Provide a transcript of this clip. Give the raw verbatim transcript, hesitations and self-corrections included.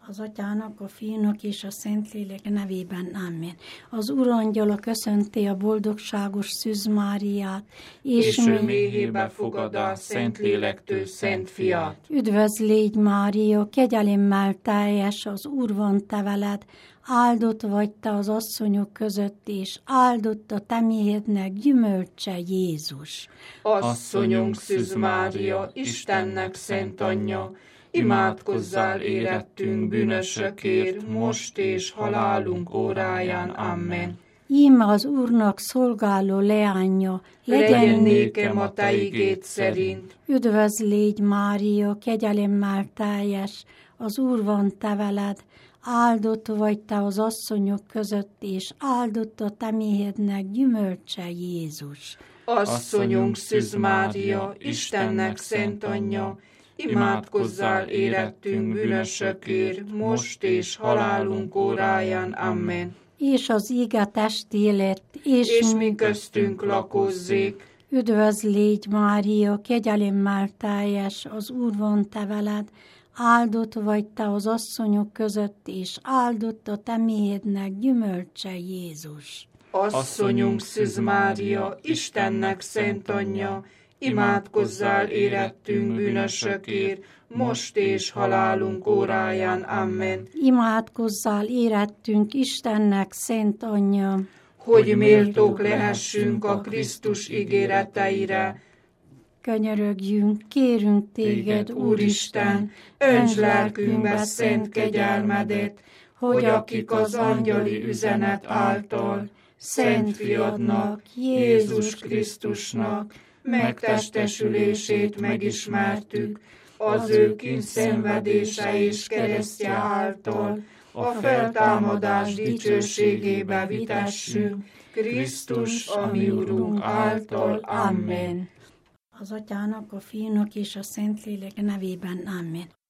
Az Atyának, a Fiúnak és a Szentlélek nevében. Amen. Az Urangyala köszönti a boldogságos Szűz Máriát, és, és ő méhébe fogadá Szentlélektől Szent Fiát. Üdvözl légy, Mária, kegyelemmel teljes, az Úr van te veled, áldott vagy te az asszonyok között, és áldott a te méhednek gyümölcse, Jézus. Asszonyunk Szűz Mária, Istennek szent anyja, imádkozzál érettünk bűnösökért, most és halálunk óráján. Amen. Íme az Úrnak szolgáló leánya, legyen nékem a te igéd szerint. Üdvözl légy, Mária, kegyelemmel teljes, az Úr van te veled, áldott vagy te az asszonyok között, és áldott a te méhednek gyümölcse, Jézus. Asszonyunk Szűz Mária, Istennek szent anyja, imádkozzál érettünk bűnösökért, most és halálunk óráján. Amen. És az íge testé lett, és, és mi köztünk lakozzék. Üdvözl légy, Mária, kegyelemmel teljes, az Úr van te veled, áldott vagy te az asszonyok között, és áldott a te méhednek gyümölcse, Jézus. Asszonyunk Szűz Mária, Istennek szent anyja, imádkozzál érettünk bűnösökért, most és halálunk óráján. Amen. Imádkozzál érettünk Istennek szent anyja, hogy méltók lehessünk a Krisztus ígéreteire. Könyörögjünk, kérünk téged, Úristen, önts lelkünkbe szent kegyelmedet, hogy akik az angyali üzenet által Szent Fiadnak, Jézus Krisztusnak megtestesülését megismertük, az ő kínszenvedése és keresztje által a feltámadás dicsőségébe vitessünk, Krisztus, a mi Urunk által. Amen. Az Atyának, a Fiúnak és a Szentlélek nevében. Amen.